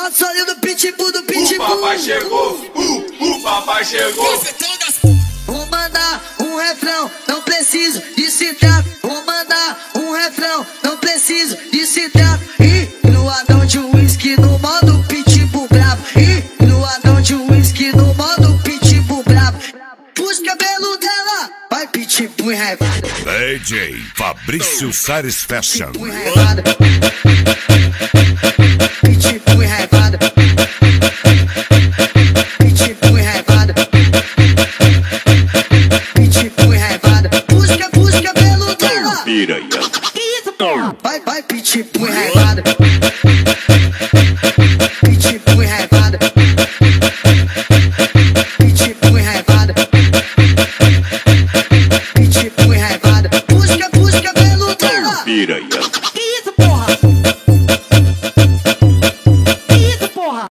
Só o solinho do pitbull, do pitbull. O papai chegou, o papai chegou. Vou mandar um refrão, não preciso de citar. Vou mandar um refrão, não preciso de citar. E no anão de whisky no modo pitbull bravo. E no anão de whisky no modo pitbull bravo. Puxa o cabelo dela, vai pitbull enraivado. DJ Fabrício Sares Fashion. Pitbull enraivado.